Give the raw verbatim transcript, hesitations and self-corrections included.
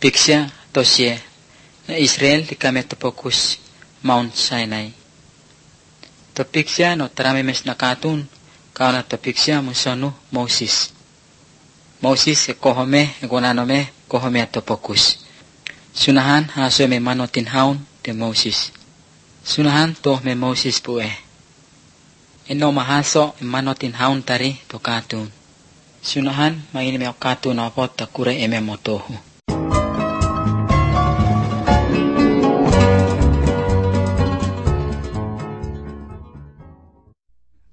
Piksya tosye na Israel di kami topokus Mount Sinai. Topiksya no tarami mes nakatun kao na topiksya musonu Moses. Moses e kohome e gonanome kohome atopokus. Sunahan haso me manotin haun de Moses. Sunahan toh me Moses pue. Eno mahaso e manotin haun tari to katun. Sunahan maini me katun apot takure eme motohu.